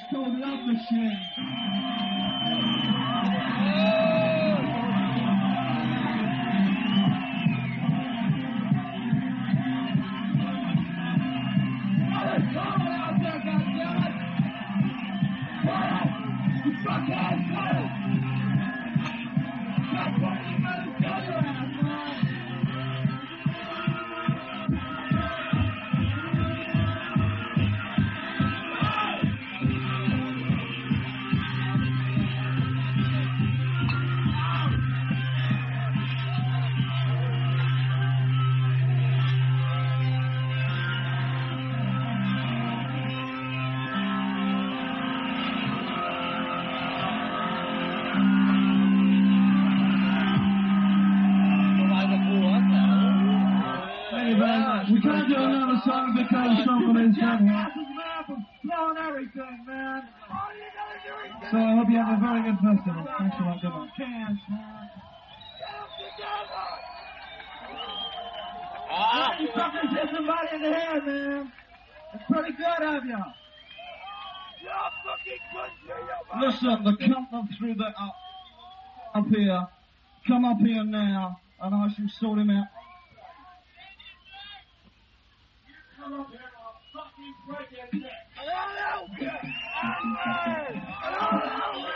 called Love Machine. We can't do another song because somebody's done here. Blowing everything, man. So I hope you have a very good festival. Thanks a lot. Good luck. Chance, man. You fucking hit somebody in the head, man. It's pretty good of you. Listen, the count through the up here. Come up here now, and I shall sort him out. Come up here, I'll fucking break your neck.